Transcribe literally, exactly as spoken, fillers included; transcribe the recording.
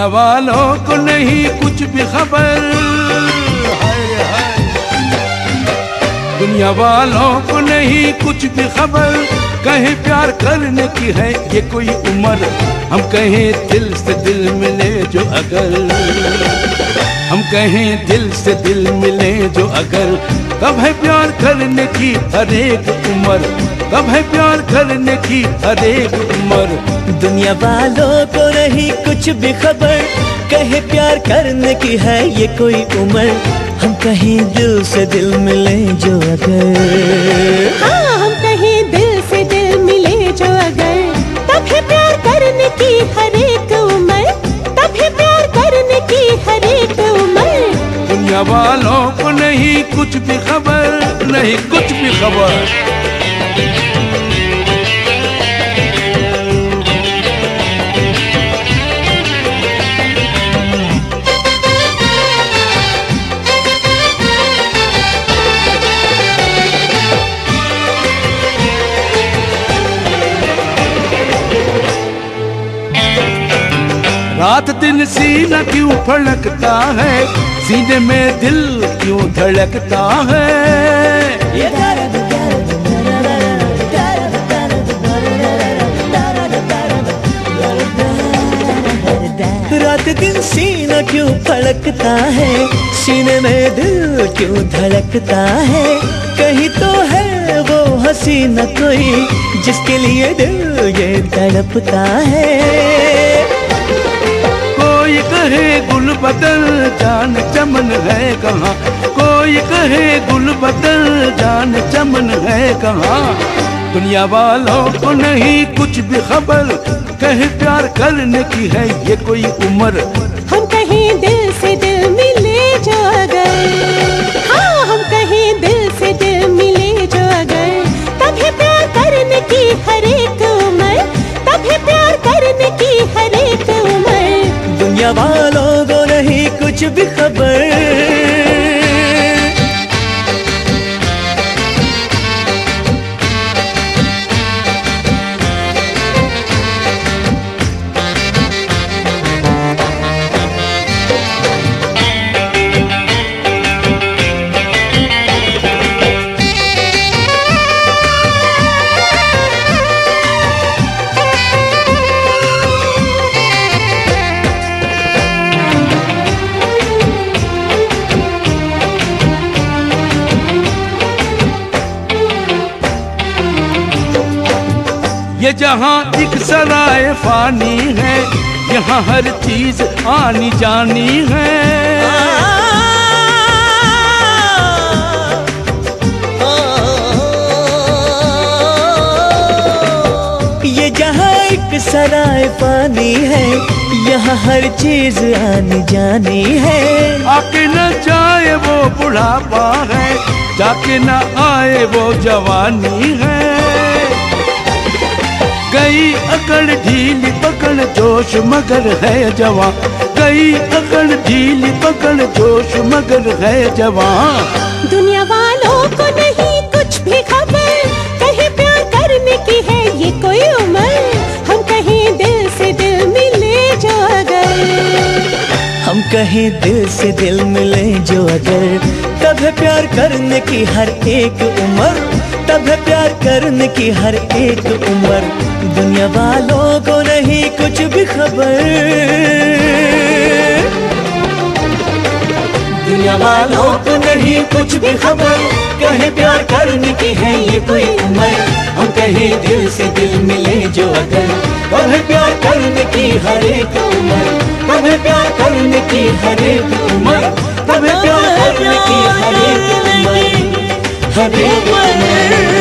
दुनिया वालों को नहीं कुछ भी खबर, हाय हाय। दुनिया वालों को नहीं कुछ भी खबर, कहीं प्यार करने की है ये कोई उम्र। हम कहें दिल से दिल मिले जो अगर, हम कहें दिल से दिल मिले जो अगर, कब है प्यार करने की हर एक उम्र, कब है प्यार करने की हर एक उम्र। दुनिया वालों को नहीं कुछ भी खबर, कहे प्यार करने की है ये कोई उम्र। हम कहें दिल से दिल मिले जो अगर, हाँ हम कहें दिल से दिल मिले जो अगर, तब है प्यार करने की हर एक उम्र, तब है प्यार करने की हर एक उम्र। दुनिया वालों को नहीं कुछ भी खबर, नहीं कुछ भी खबर। रात दिन सीना क्यों फड़कता है, सीने में दिल क्यों धड़कता है। रात दिन सीना क्यों फड़कता है, सीने में दिल क्यों धड़कता है। कहीं तो है वो हसीना कोई, जिसके लिए दिल ये तड़पता है। कोई कहे गुल बदल जान चमन है कहाँ, कोई कहे गुल बदल जान चमन है कहाँ। दुनिया वालों को नहीं कुछ भी खबर, कहे प्यार करने की है ये कोई उम्र। हम कहें दिल से दिल मिले जो अगर, हाँ हम कहें दिल से दिल मिले जो अगर, तब है प्यार करने की हर एक उम्र, तब है प्यार करने की हर एक उम्र। दुनिया वालों को नहीं कुछ भी खबर। ये जहाँ एक सराय फानी है, यहाँ हर चीज आनी जानी है। ये जहाँ एक सराय फानी है, यहाँ हर चीज आनी जानी है। आके न जाए वो बुढ़ापा है, जाके न आए वो जवानी है। गई अकड़ ढीली पकड़ जोश मगर है जवां, गई अकड़ ढीली पकड़ जोश मगर है जवां। दुनिया वालों को नहीं कुछ भी खबर, कहे प्यार करने की है ये कोई उम्र। हम कहें दिल से दिल मिले जो अगर, हम कहें दिल से दिल मिले जो अगर, तब है प्यार करने की हर एक उम्र, तब है प्यार करने की हर एक उम्र। दुनिया वालों को नहीं कुछ भी खबर, दुनिया वालों को नहीं कुछ भी खबर, कहे प्यार करने की है ये कोई उम्र। हम कहें दिल से दिल मिले जो अगर, तब है प्यार करने की हर एक उम्र, तब है प्यार करने की हर एक उम्र, तब है प्यार करने की हर एक उम्र, हर एक उम्र।